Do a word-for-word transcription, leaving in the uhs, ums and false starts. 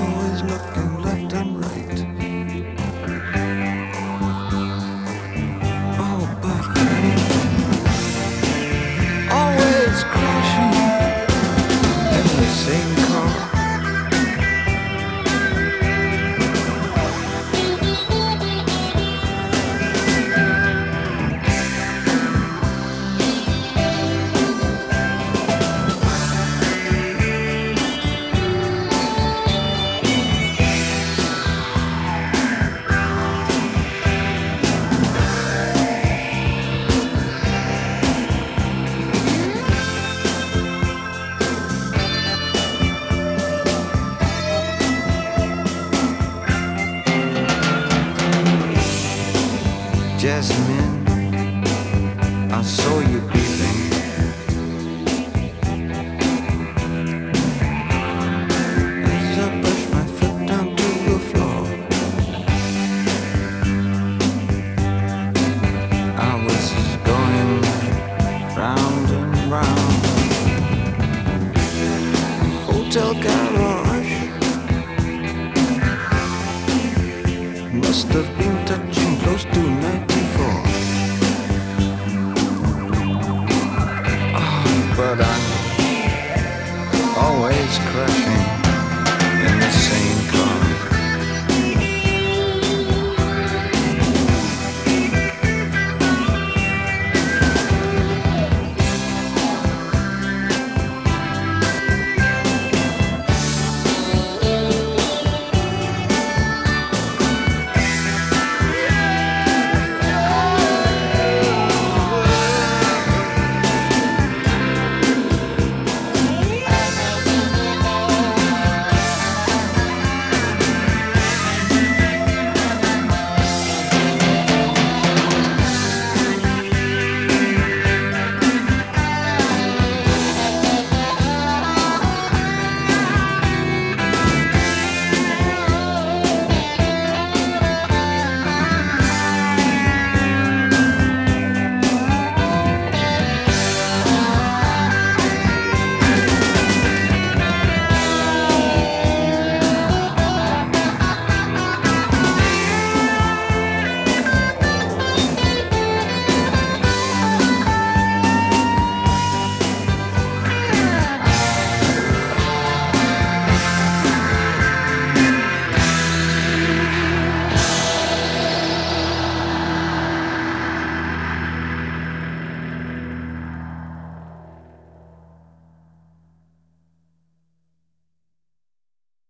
always looking left and right. Oh, but honey, always crashing in the same car. Jasmine, I saw you breathing. As I pushed my foot down to the floor, I was going round and round. Hotel garage must have been touching close to night.